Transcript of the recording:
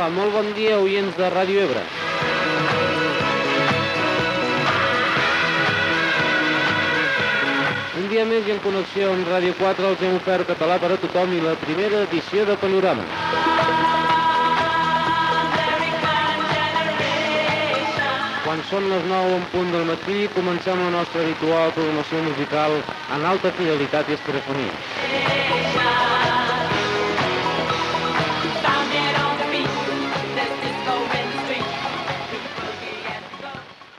molt bon dia, oients de Ràdio Ebre. Un dia més i en connexió amb Ràdio 4 els hem ofert Català per a tothom i la primera edició de Panorama. Quan són les 9 en punt del matí, comencem la nostra habitual programació musical en alta fidelitat i estereofonia.